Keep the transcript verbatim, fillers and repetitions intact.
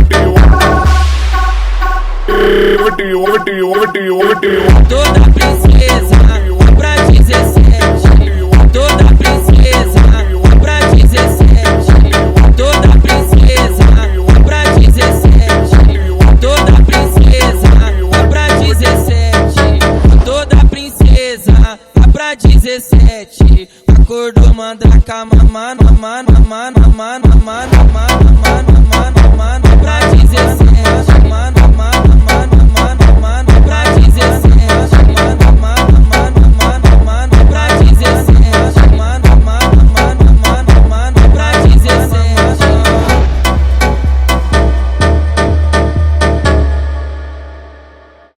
Toda princesa pra dezessete, toda princesa pra dezessete, toda princesa pra dezessete, toda princesa pra dezessete, toda princesa pra dezessete. Acordou mandraca, mano, mano, mano, mano, mano, mano, mano, mano, mano, pra dezessete.